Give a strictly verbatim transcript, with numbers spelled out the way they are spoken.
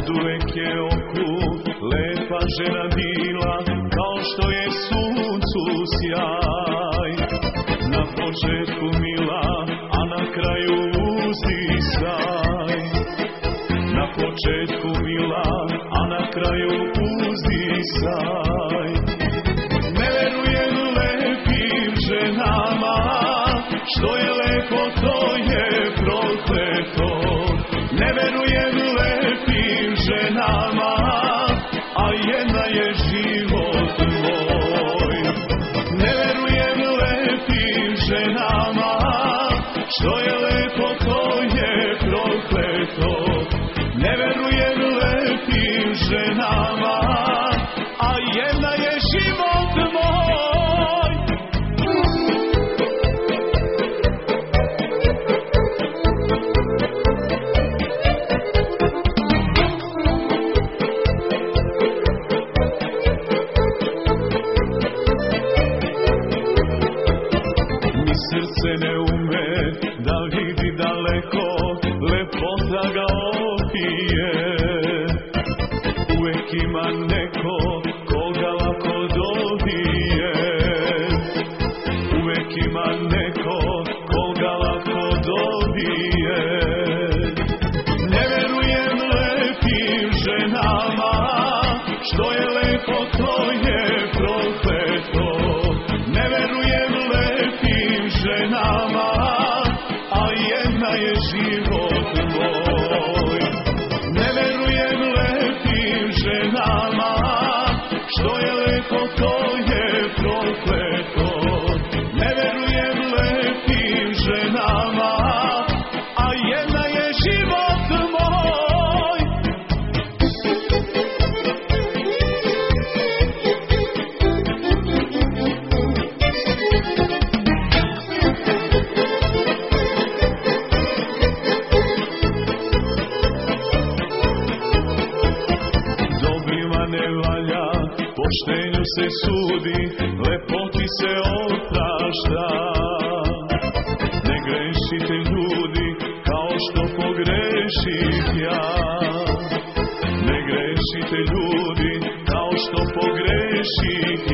Oduvek je oku lepa žena bila, kao što je suncu sjaj. Na početku mila, a na kraju uzdisaj. Na početku mila, a na kraju uzdisaj. Ne verujem lepim ženama, što je lepo to je prokleto. Ne verujem lepim ženama, a jedna je život moj. Ne verujem lepim ženama, što je lepo to je prokleto. Ne verujem lepim ženama, a jedna je život moj. Srce ne ume da vidi daleko, lepota ga opije. Uvek ima neko koga lako dobije. Uvek ima neko koga lako dobije. Ne verujem lepim ženama, što je lepo to je prokleto. Ne verujem lepim ženama, a jedna je život moj. Ne verujem lepim ženama, što je lepo to je prokleto. Ne verujem lepim ženama, a jedna je život moj. Ne valja, poštenju se sudi, lepoti se oprašta. Ne grešite ljudi, kao što pogreših ja. Ne grešite ljudi, kao što pogreših